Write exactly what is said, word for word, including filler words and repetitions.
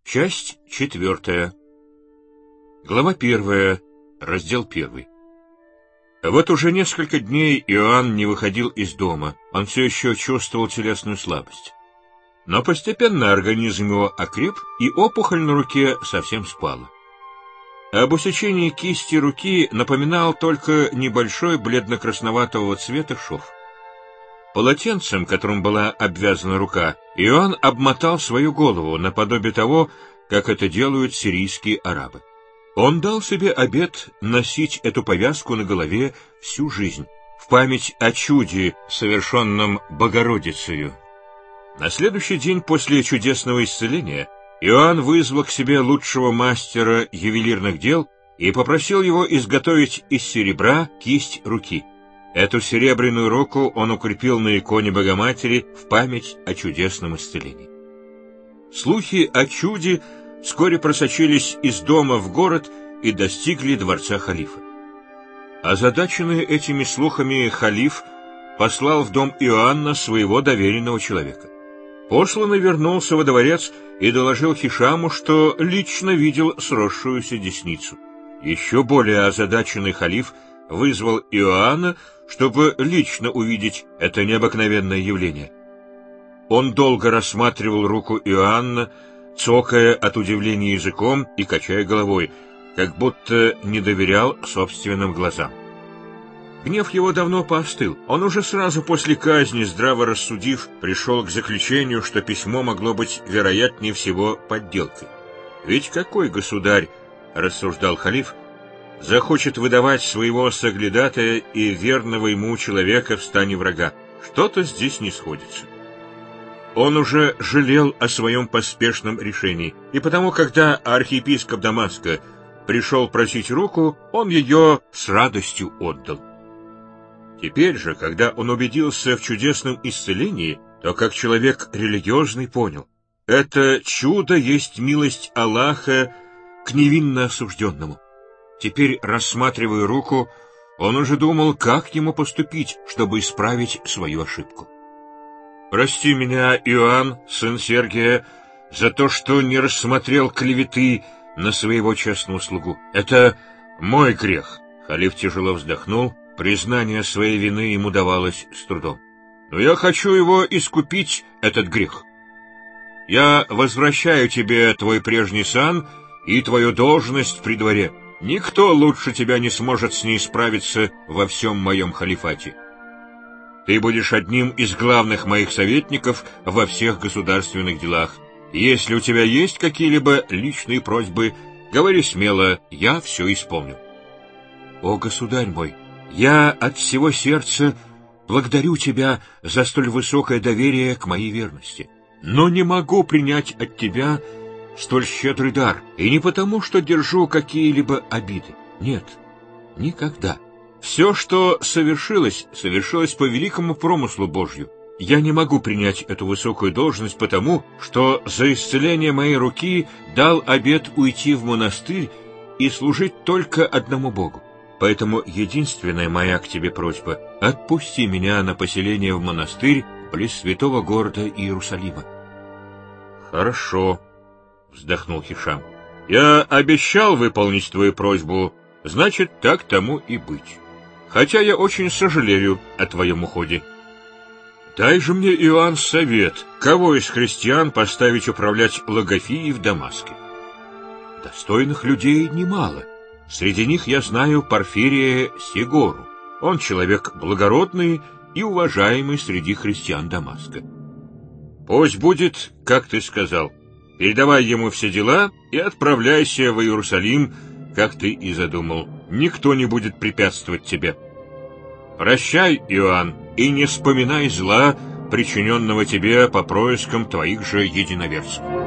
Часть четвертая. Глава первая. Раздел первый. Вот уже несколько дней Иоанн не выходил из дома. Он все еще чувствовал телесную слабость. Но постепенно организм его окреп, и опухоль на руке совсем спала. Об усечении кисти руки напоминал только небольшой бледно-красноватого цвета шов. Полотенцем, которым была обвязана рука, Иоанн обмотал свою голову наподобие того, как это делают сирийские арабы. Он дал себе обет носить эту повязку на голове всю жизнь, в память о чуде, совершенном Богородицею. На следующий день после чудесного исцеления Иоанн вызвал к себе лучшего мастера ювелирных дел и попросил его изготовить из серебра кисть руки. Эту серебряную руку он укрепил на иконе Богоматери в память о чудесном исцелении. Слухи о чуде вскоре просочились из дома в город и достигли дворца халифа. Озадаченный этими слухами халиф послал в дом Иоанна своего доверенного человека. Посланный вернулся во дворец и доложил Хишаму, что лично видел сросшуюся десницу. Еще более озадаченный халиф вызвал Иоанна, чтобы лично увидеть это необыкновенное явление. Он долго рассматривал руку Иоанна, цокая от удивления языком и качая головой, как будто не доверял собственным глазам. Гнев его давно поостыл. Он уже сразу после казни, здраво рассудив, пришел к заключению, что письмо могло быть, вероятнее всего, подделкой. «Ведь какой государь, — рассуждал халиф, — захочет выдавать своего соглядатая и верного ему человека в стане врага? Что-то здесь не сходится». Он уже жалел о своем поспешном решении, и потому, когда архиепископ Дамаска пришел просить руку, он ее с радостью отдал. Теперь же, когда он убедился в чудесном исцелении, то как человек религиозный понял, это чудо есть милость Аллаха к невинно осужденному. Теперь, рассматривая руку, он уже думал, как ему поступить, чтобы исправить свою ошибку. «Прости меня, Иоанн, сын Сергия, за то, что не рассмотрел клеветы на своего честного слугу. Это мой грех». Халиф тяжело вздохнул, признание своей вины ему давалось с трудом. «Но я хочу его искупить, этот грех. Я возвращаю тебе твой прежний сан и твою должность при дворе. Никто лучше тебя не сможет с ней справиться во всем моем халифате. Ты будешь одним из главных моих советников во всех государственных делах. Если у тебя есть какие-либо личные просьбы, говори смело, я все исполню». «О, государь мой, я от всего сердца благодарю тебя за столь высокое доверие к моей верности, но не могу принять от тебя столь щедрый дар, и не потому, что держу какие-либо обиды. Нет, никогда. Все, что совершилось, совершилось по великому промыслу Божью. Я не могу принять эту высокую должность потому, что за исцеление моей руки дал обет уйти в монастырь и служить только одному Богу. Поэтому единственная моя к тебе просьба — отпусти меня на поселение в монастырь близ святого города Иерусалима». «Хорошо», — вздохнул Хишам. «Я обещал выполнить твою просьбу, значит, так тому и быть. Хотя я очень сожалею о твоем уходе. Дай же мне, Иоанн, совет, кого из христиан поставить управлять Логофией в Дамаске. Достойных людей немало. Среди них я знаю Порфирия Сигору. Он человек благородный и уважаемый среди христиан Дамаска. Пусть будет, как ты сказал. Передавай ему все дела и отправляйся в Иерусалим, как ты и задумал. Никто не будет препятствовать тебе. Прощай, Иоанн, и не вспоминай зла, причиненного тебе по проискам твоих же единоверцев».